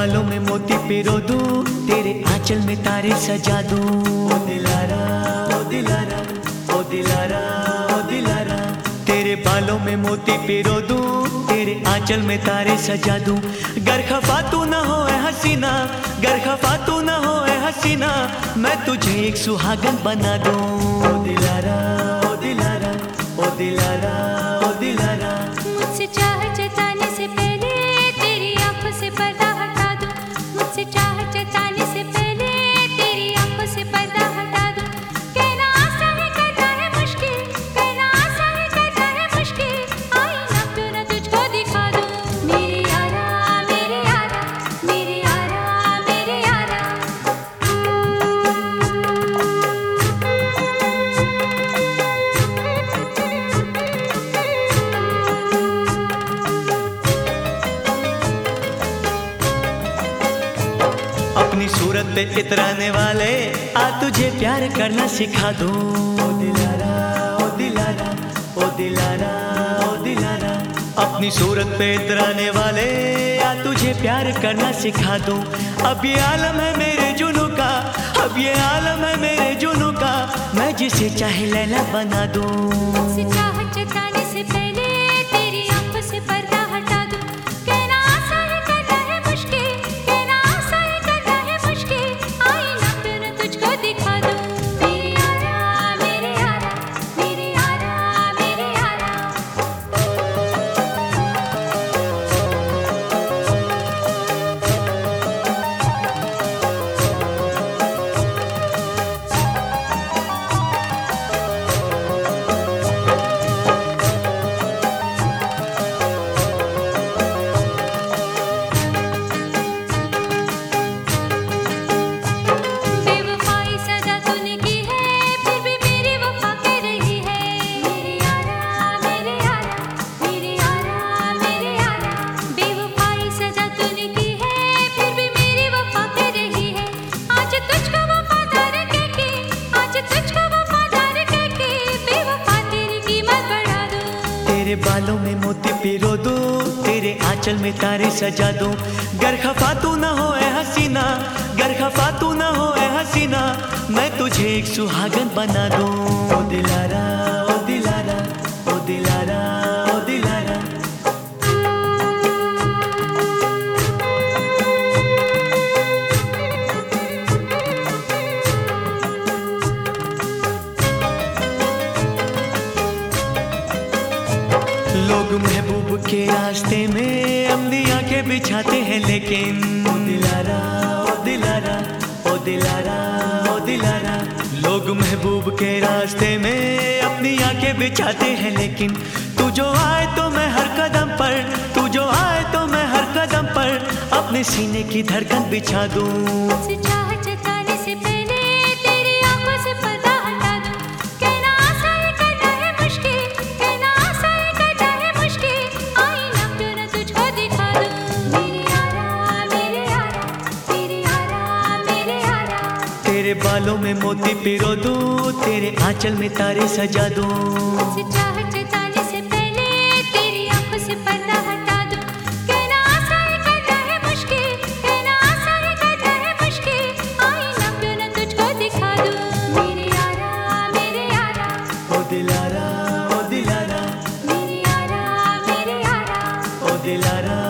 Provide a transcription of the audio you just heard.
बालों में मोती पिरो दूं, तेरे आंचल में तारे सजा दूं। ओ दिलारा, ओ दिलारा, ओ दिलारा, ओ दिलारा। तेरे बालों में मोती पिरो दूं, तेरे आंचल में तारे सजा दूं। गर खफा तू न हो ए हसीना, गर खफा तू न हो ए हसीना, मैं तुझे एक सुहागन बना दूं। ओ दिलारा, ओ दिलारा, ओ दिलारा, ओ दिलारा। मुझसे चाह जताने से पहले तेरी आंखों से पर्दा हटा दूं। मुझसे चाह जताने से पहले तेरी आंखों से पर्दा हटा दूं। कहना आसान है करना है मुश्किल, कहना आसान है करना है मुश्किल, आईना क्यों ना तुझको दिखा दूं। मेरे यारा, मेरे यारा, मेरे यारा, मेरे यारा। अपनी सूरत पे इतराने वाले, आ तुझे प्यार करना सिखा दूं। ओ दिलारा, ओ दिलारा, ओ दिलारा, ओ दिलारा। अपनी सूरत पे इतराने वाले, आ तुझे प्यार करना सिखा दूं। अब ये आलम है मेरे जुनू का, अब ये आलम है मेरे जुनू का, मैं जिसे चाहे लैला बना दूं। मुझसे चाह जताने से पहले तेरी आंखों से पर्दा हटा दूं। कहना आसान है करना है मुश्किल, कहना आसान है करना है मुश्किल, आईना क्यों ना तुझको दिखा दूं। मेरे यारा, मेरे यारा, मेरे यारा, मेरे यारा। बेवफाई सजा तूने की है, फिर भी मेरी वफा कर रही है। मेरे यारा, मेरे यारा, मेरे यारा, मेरे यारा। बेवफाई सजा तूने की है, फिर भी मेरी वफा कर रही है। आज तुझको वफादार कहके, आज तुझको वफादार कहके, बेवफा तेरी कीमत बढ़ा दूं। तेरे बालों में मोती पिरो दूं, तेरे आंचल में तारे सजा दूं। गर खफा तू न हो ए हसीना, गर खफा तू न हो ए हसीना, मैं तुझे एक सुहागन बना दूं। ओ दिलारा, ओ दिलारा, ओ दिलारा, ओ दिलारा। लोग महबूब के रास्ते में अपनी आंखें बिछाते हैं, लेकिन ओ दिलारा, ओ दिलारा, ओ दिलारा, ओ दिलारा। लोग महबूब के रास्ते में अपनी आंखें बिछाते हैं, लेकिन तू जो आए तो मैं हर कदम पर, तू जो आए तो मैं हर कदम पर अपने सीने की धड़कन बिछा दूं। मुझसे चाह जताने से पहले तेरी आंखों से पर्दा हटा दूं। कहना आसान है करना है मुश्किल, कहना आसान है करना है मुश्किल, आईना क्यों ना तुझको दिखा दूं। मेरे यारा, मेरे यारा, मेरे यारा, मेरे यारा। तेरे बालों में मोती पिरो दूं, तेरे आंचल में तारे सजा दूं। मुझसे चाह जताने से पहले तेरी आंखों से पर्दा हटा दूं। कहना आसान है करना है मुश्किल, कहना आसान है करना है मुश्किल, आईना क्यों ना तुझको दिखा दूं। मेरे यारा, मेरे यारा, ओ दिलारा, ओ दिलारा, मेरे यारा, मेरे यारा। ओ दिलारा।